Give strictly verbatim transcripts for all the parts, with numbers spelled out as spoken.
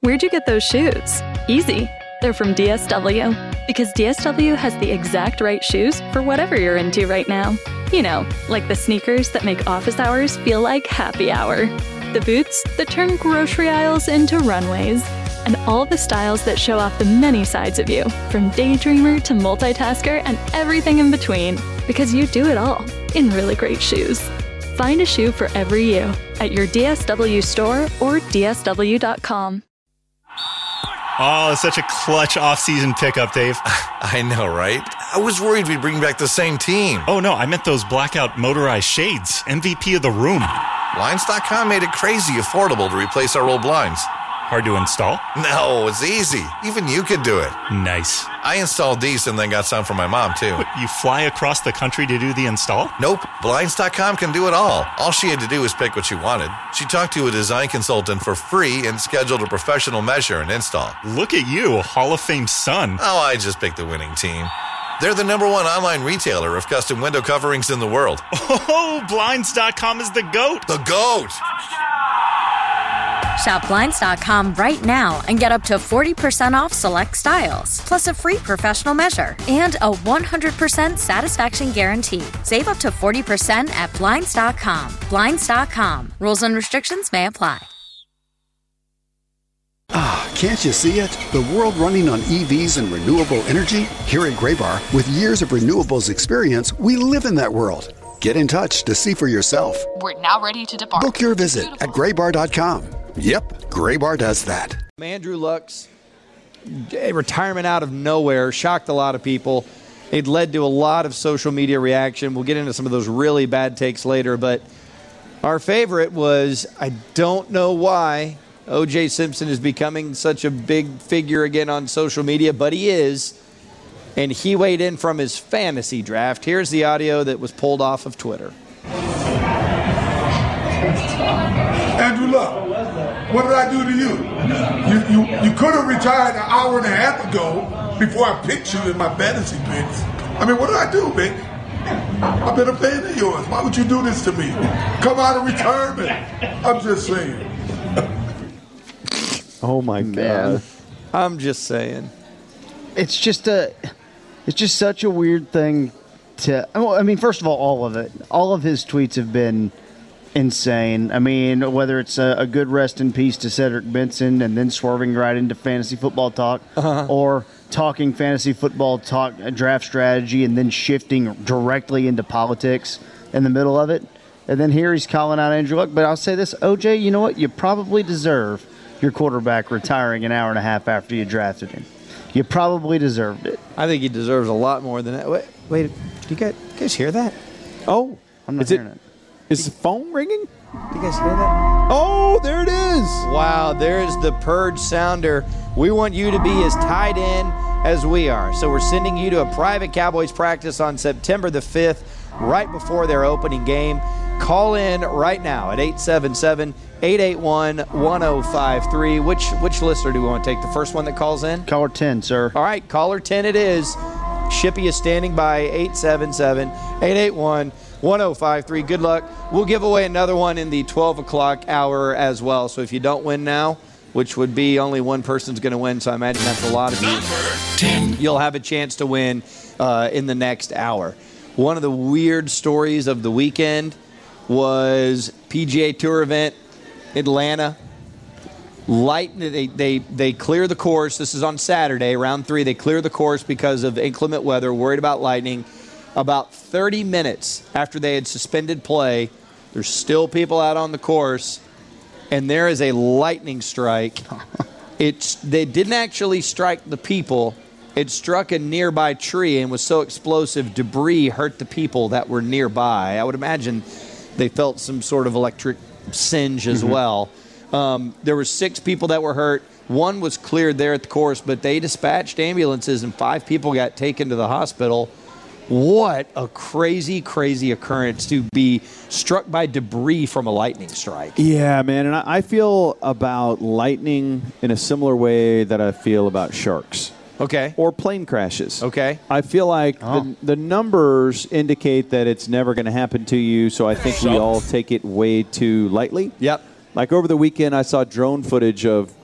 Where'd you get those shoes? Easy. They're from D S W. Because D S W has the exact right shoes for whatever you're into right now. You know, like the sneakers that make office hours feel like happy hour. The boots that turn grocery aisles into runways. And all the styles that show off the many sides of you, from daydreamer to multitasker and everything in between. Because you do it all in really great shoes. Find a shoe for every you at your D S W store or D S W dot com. Oh, such a clutch off-season pickup, Dave. I know, right? I was worried we'd bring back the same team. Oh, no, I meant those blackout motorized shades. M V P of the room. Blinds dot com made it crazy affordable to replace our old blinds. Hard to install? No, it's easy. Even you could do it. Nice. I installed these and then got some for my mom, too. What, you fly across the country to do the install? Nope. Blinds dot com can do it all. All she had to do was pick what she wanted. She talked to a design consultant for free and scheduled a professional measure and install. Look at you, a Hall of Fame son. Oh, I just picked the winning team. They're the number one online retailer of custom window coverings in the world. Oh, Blinds dot com is the GOAT. The GOAT! Shop Blinds dot com right now and get up to forty percent off select styles, plus a free professional measure and a one hundred percent satisfaction guarantee. Save up to forty percent at Blinds dot com. Blinds dot com. Rules and restrictions may apply. Ah, can't you see it? The world running on E Vs and renewable energy? Here at Graybar, with years of renewables experience, we live in that world. Get in touch to see for yourself. We're now ready to depart. Book your visit Beautiful. At graybar dot com. Yep, Graybar does that. Andrew Luck's retirement out of nowhere shocked a lot of people. It led to a lot of social media reaction. We'll get into some of those really bad takes later, but our favorite was, I don't know why O J Simpson is becoming such a big figure again on social media, but he is. And he weighed in from his fantasy draft. Here's the audio that was pulled off of Twitter. Andrew Luck, what did I do to you? You, you, you could have retired an hour and a half ago before I picked you in my fantasy picks. I mean, what did I do, Vic? I've been a fan of yours. Why would you do this to me? Come out of retirement. I'm just saying. Oh, my Man. God. I'm just saying. It's just a, it's just such a weird thing to, I mean, first of all, all of it. All of his tweets have been insane. I mean, whether it's a, a good rest in peace to Cedric Benson and then swerving right into fantasy football talk, uh-huh. or talking fantasy football talk, draft strategy, and then shifting directly into politics in the middle of it. And then here he's calling out Andrew Luck. But I'll say this, O J, you know what? You probably deserve your quarterback retiring an hour and a half after you drafted him. You probably deserved it. I think he deserves a lot more than that. Wait, wait do you guys, you guys hear that? Oh, I'm not is hearing it, it. Is the phone ringing? Do you guys hear that? Oh, there it is. Wow, there's the Purge sounder. We want you to be as tied in as we are. So we're sending you to a private Cowboys practice on September the fifth, right before their opening game. Call in right now at eight seven seven, eight eight one, one oh five three. Which which listener do we want to take? The first one that calls in? Caller ten, sir. All right, caller ten it is. Shippy is standing by, eight seven seven, eight eight one, one oh five three. Good luck. We'll give away another one in the twelve o'clock hour as well. So if you don't win now, which would be only one person's going to win, so I imagine that's a lot of you, you'll have a chance to win uh, in the next hour. One of the weird stories of the weekend was P G A Tour event, Atlanta. Light, they, they, they clear the course. This is on Saturday, round three. They clear the course because of inclement weather, worried about lightning. About thirty minutes after they had suspended play, there's still people out on the course, and there is a lightning strike. It's they didn't actually strike the people. It struck a nearby tree and was so explosive, debris hurt the people that were nearby. I would imagine they felt some sort of electric singe as mm-hmm. well. Um, there were six people that were hurt. One was cleared there at the course, but they dispatched ambulances, and five people got taken to the hospital. What a crazy, crazy occurrence to be struck by debris from a lightning strike. Yeah, man, and I feel about lightning in a similar way that I feel about sharks. Okay. Or plane crashes. Okay. I feel like oh. the, the numbers indicate that it's never going to happen to you, so I think we all take it way too lightly. Yep. Like over the weekend, I saw drone footage of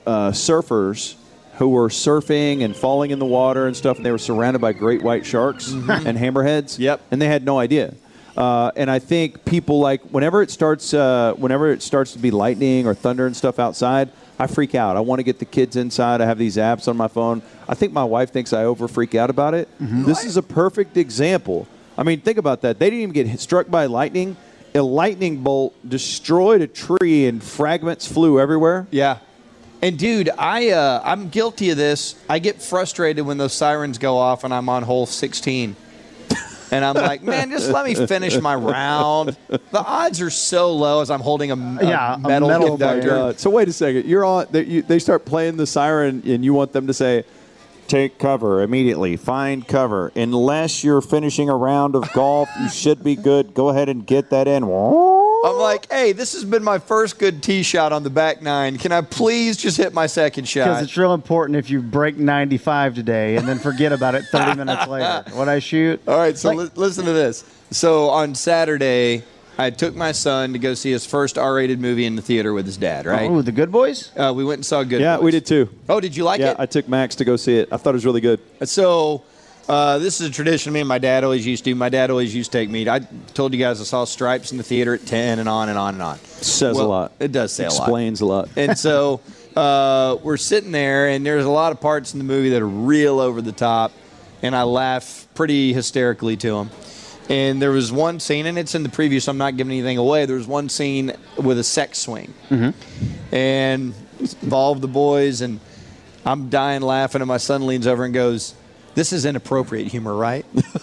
uh, surfers who were surfing and falling in the water and stuff, and they were surrounded by great white sharks mm-hmm. and hammerheads. Yep. And they had no idea. Uh, and I think people like whenever it starts, uh, whenever it starts to be lightning or thunder and stuff outside, I freak out. I want to get the kids inside. I have these apps on my phone. I think my wife thinks I over freak out about it. Mm-hmm. This is a perfect example. I mean, think about that. They didn't even get hit, struck by lightning. A lightning bolt destroyed a tree and fragments flew everywhere. Yeah. And, dude, I, uh, I'm guilty of this. I get frustrated when those sirens go off and I'm on hole sixteen. And I'm like, man, just let me finish my round. The odds are so low as I'm holding a, a yeah, metal, a metal conductor. Uh, so wait a second. You're on. They, you, they start playing the siren, and you want them to say, "Take cover immediately. Find cover. Unless you're finishing a round of golf, you should be good. Go ahead and get that in." I'm like, hey, this has been my first good tee shot on the back nine. Can I please just hit my second shot? Because it's real important if you break ninety-five today and then forget about it thirty minutes later. What I shoot? All right, so like, li- listen to this. So on Saturday, I took my son to go see his first R-rated movie in the theater with his dad, right? Oh, The Good Boys? Uh, we went and saw Good Yeah, Boys. we did too. Oh, did you like yeah, it? I took Max to go see it. I thought it was really good. So uh, this is a tradition me and my dad always used to. My dad always used to take me. I told you guys I saw Stripes in the theater at ten and on and on and on. Says well, a lot. It does say Explains a lot. Explains a lot. And so uh, we're sitting there, and there's a lot of parts in the movie that are real over the top, and I laugh pretty hysterically to them. And there was one scene, and it's in the preview, so I'm not giving anything away. There was one scene with a sex swing. Mm-hmm. And it involved the boys, and I'm dying laughing, and my son leans over and goes, "This is inappropriate humor, right?"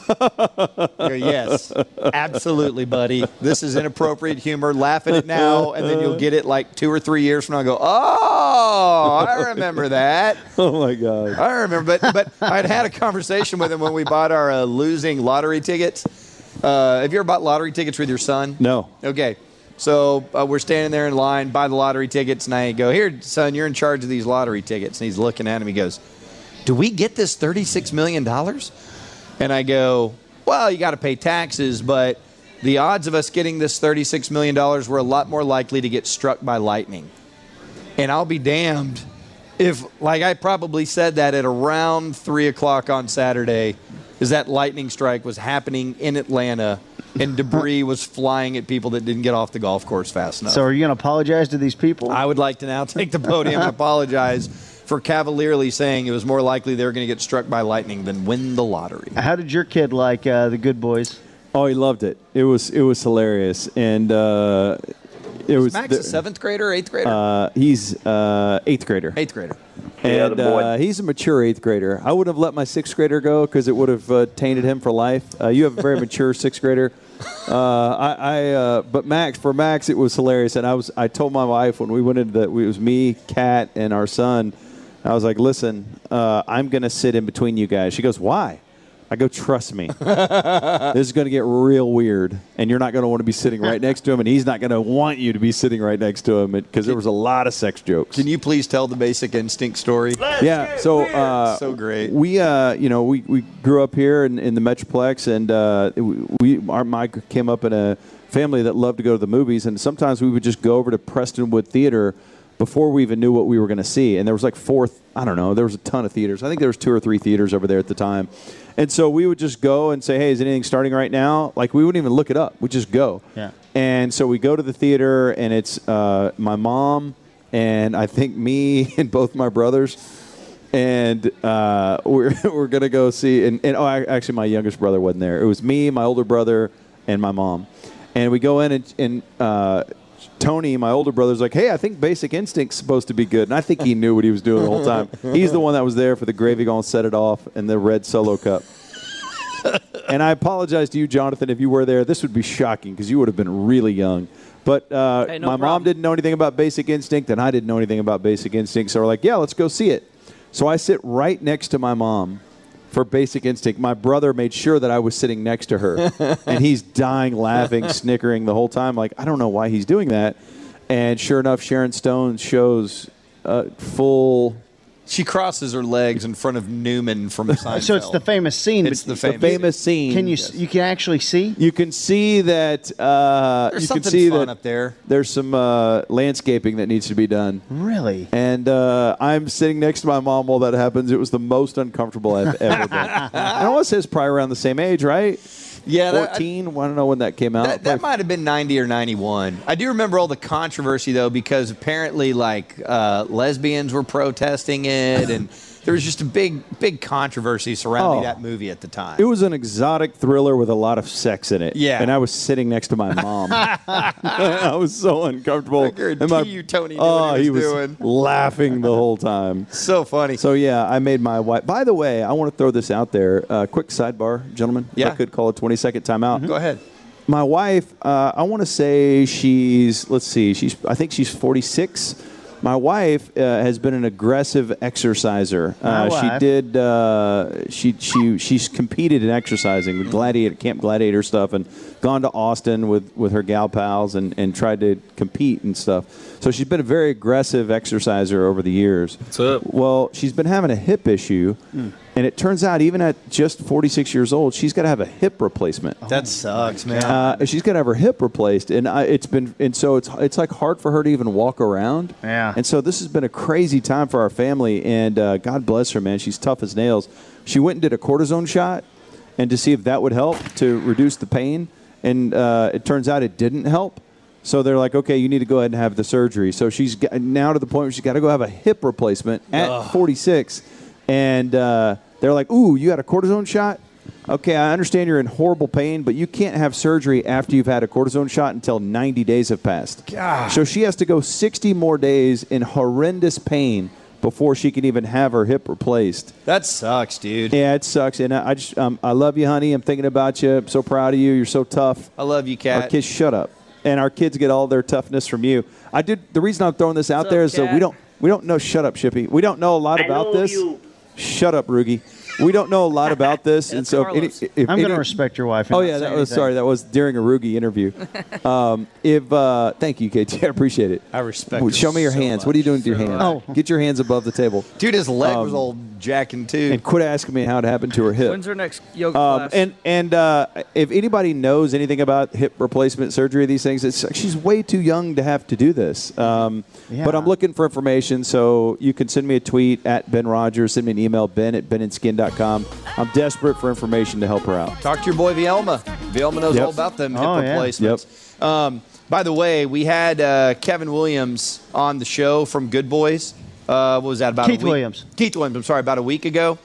I go, "Yes, absolutely, buddy. This is inappropriate humor. Laugh at it now, and then you'll get it like two or three years from now." I go, "Oh, I remember that." Oh, my God. I remember. But, but I'd had a conversation with him when we bought our uh, losing lottery tickets. Uh, have you ever bought lottery tickets with your son? No. Okay. So uh, we're standing there in line, buy the lottery tickets, and I go, "Here, son, you're in charge of these lottery tickets." And he's looking at him. He goes, "Do we get this thirty-six million dollars? And I go, "Well, you got to pay taxes, but the odds of us getting this thirty-six million dollars were a lot more likely to get struck by lightning." And I'll be damned if, like I probably said that at around three o'clock on Saturday, is that lightning strike was happening in Atlanta and debris was flying at people that didn't get off the golf course fast enough. So are you going to apologize to these people? I would like to now take the podium and apologize for cavalierly saying it was more likely they were going to get struck by lightning than win the lottery. How did your kid like uh, The Good Boys? Oh, he loved it. It was it was hilarious, and uh, it is was Max the, a seventh grader or eighth grader? Uh, he's uh, eighth grader. Eighth grader. And yeah, uh, he's a mature eighth grader. I would have let my sixth grader go because it would have uh, tainted him for life. Uh, you have a very mature sixth grader. Uh, I, I uh, but Max, for Max, it was hilarious. And I was, I told my wife when we went into that, it was me, Kat, and our son. I was like, "Listen, uh, I'm going to sit in between you guys." She goes, "Why?" I go, "Trust me. This is going to get real weird, and you're not going to want to be sitting right next to him, and he's not going to want you to be sitting right next to him because there was a lot of sex jokes." Can you please tell the Basic Instinct story? Yeah, so uh, so great. We, uh, you know, we, we grew up here in, in the Metroplex, and uh, we our Mike came up in a family that loved to go to the movies, and sometimes we would just go over to Prestonwood Theater before we even knew what we were going to see. And there was like four, I don't know, there was a ton of theaters. I think there was two or three theaters over there at the time. And so we would just go and say, "Hey, is anything starting right now?" Like, we wouldn't even look it up. We'd just go. Yeah. And so we go to the theater, and it's uh, my mom and I think me and both my brothers. And uh, we're, we're going to go see, and, and oh, I, actually my youngest brother wasn't there. It was me, my older brother, and my mom. And we go in and, and uh, Tony, my older brother's like, "Hey, I think Basic Instinct's supposed to be good." And I think he knew what he was doing the whole time. He's the one that was there for the Gravy Gone Set It Off and the red Solo Cup. And I apologize to you, Jonathan, if you were there. This would be shocking because you would have been really young. But uh, hey, no my problem. mom didn't know anything about Basic Instinct, and I didn't know anything about Basic Instinct. So we're like, "Yeah, let's go see it." So I sit right next to my mom for Basic Instinct. My brother made sure that I was sitting next to her. And he's dying, laughing, snickering the whole time. Like, I don't know why he's doing that. And sure enough, Sharon Stone shows uh, full She crosses her legs in front of Newman from Seinfeld. So it's the famous scene. It's but the famous, The famous scene. Can you Yes. you can actually see? You can see that. Uh, There's you can something see fun that up there. There's some uh, landscaping that needs to be done. Really? And uh, I'm sitting next to my mom while that happens. It was the most uncomfortable I've ever been. And I want to say it's probably around the same age, right? Yeah, that- fourteen. I don't know when that came out. That, that might have been ninety or ninety-one. I do remember all the controversy, though, because apparently, like, uh, lesbians were protesting it, and there was just a big, big controversy surrounding Oh. that movie at the time. It was an exotic thriller with a lot of sex in it. Yeah. And I was sitting next to my mom. I was so uncomfortable. I guarantee And my- you Tony knew oh, what he he was was doing. laughing the whole time. So funny. So, yeah, I made my wife. By the way, I want to throw this out there. Uh, quick sidebar, gentlemen. If Yeah. I could call a twenty-second timeout. Go ahead. My wife, uh, I want to say she's, let's see, she's. I think she's forty-six. My wife uh, has been an aggressive exerciser. My Uh, she wife. did. Uh, she she she's competed in exercising with gladiator camp gladiator stuff, and gone to Austin with, with her gal pals and, and tried to compete and stuff. So she's been a very aggressive exerciser over the years. What's up? Well, she's been having a hip issue, and it turns out even at just forty-six years old, she's got to have a hip replacement. That sucks, man. Uh, she's got to have her hip replaced, and I, it's been, and so it's it's like hard for her to even walk around. Yeah. And so this has been a crazy time for our family, and uh, God bless her, man. She's tough as nails. She went and did a cortisone shot, and to see if that would help to reduce the pain, and uh, it turns out it didn't help. So they're like, okay, you need to go ahead and have the surgery. So she's got, now to the point where she's got to go have a hip replacement at Ugh. forty-six, and uh, they're like, ooh, you had a cortisone shot? Okay, I understand you're in horrible pain, but you can't have surgery after you've had a cortisone shot until ninety days have passed. God. So she has to go sixty more days in horrendous pain before she can even have her hip replaced. That sucks, dude. Yeah, it sucks. And I I just, um, I love you, honey. I'm thinking about you. I'm so proud of you. You're so tough. I love you, Our Kat. kids, shut up. And our kids get all their toughness from you. I did. The reason I'm throwing this out What's there up, is that Kat? we don't we don't know. Shut up, Shippy. We don't know a lot I about know this. you. Shut up, Rugi. We don't know a lot about this, and That's so if any, Carlos. if I'm going to any- respect your wife. and Oh not yeah, say that was anything. sorry. That was during a Rugi interview. Um, if uh, thank you, K T, I appreciate it. I respect Ooh, her Show me your so hands. much. What are you doing with your So hands? Oh. Get your hands above the table, Dude, his leg was Um, all jacking, too. and quit asking me how it happened to her hip. When's our next yoga Um, class? and and uh, if anybody knows anything about hip replacement surgery, these things, it's, she's way too young to have to do this. Um, Yeah. But I'm looking for information, so you can send me a tweet at Ben Rogers, send me an email, ben at ben and skin dot com. I'm desperate for information to help her out. Talk to your boy Vielma. Vielma knows Yep. all about them hip Oh, yeah. replacements. Um, by the way, we had uh, Kevin Williams on the show from Good Boys. Uh, what was that about? Keith a week? Williams. Keith Williams. I'm sorry, about a week ago.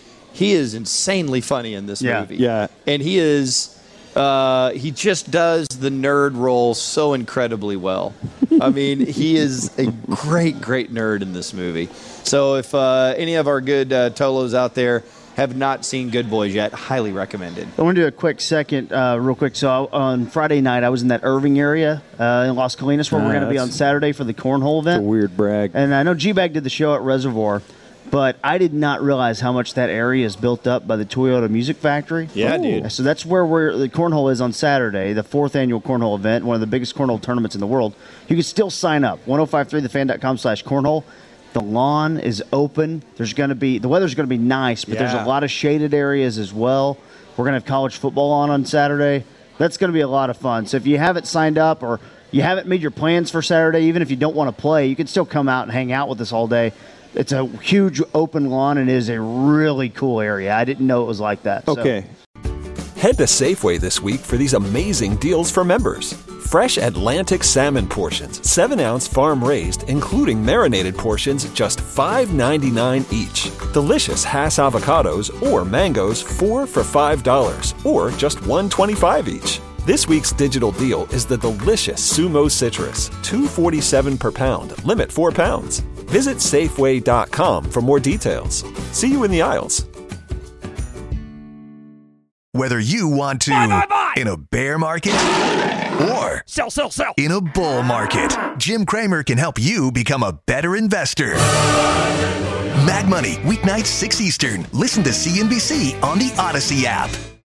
He is insanely funny in this Yeah. movie. Yeah. and he is. Uh, he just does the nerd role so incredibly well. I mean, he is a great, great nerd in this movie. So if uh, any of our good uh, Tolos out there have not seen Good Boys yet, highly recommended. I want to do a quick second, uh, real quick. So on Friday night, I was in that Irving area uh, in Las Colinas where Ah, we're going to be on that's- Saturday for the cornhole It's a event. weird brag. And I know G-Bag did the show at Reservoir, but I did not realize how much that area is built up by the Toyota Music Factory. Yeah, dude. So that's where we're, the cornhole is on Saturday, the fourth annual cornhole event, one of the biggest cornhole tournaments in the world. You can still sign up, ten fifty-three the fan dot com slash cornhole. The lawn is open. There's going to be, the weather's going to be nice, but there's Yeah. a lot of shaded areas as well. We're going to have college football on on Saturday. That's going to be a lot of fun. So if you haven't signed up or you haven't made your plans for Saturday, even if you don't want to play, you can still come out and hang out with us all day. It's a huge open lawn and it is a really cool area. I didn't know it was like that. So- Okay. Head to Safeway this week for these amazing deals for members. Fresh Atlantic salmon portions, seven ounce farm raised, including marinated portions, just five ninety-nine each. Delicious Hass avocados or mangoes, four for five dollars, or just one twenty-five each. This week's digital deal is the delicious Sumo Citrus, two forty-seven per pound, limit four pounds. Visit Safeway dot com for more details. See you in the aisles. Whether you want to Buy, buy, buy. in a bear market or Sell, sell, sell. in a bull market, Jim Cramer can help you become a better investor. Mag Money, weeknights six Eastern. Listen to C N B C on the Odyssey app.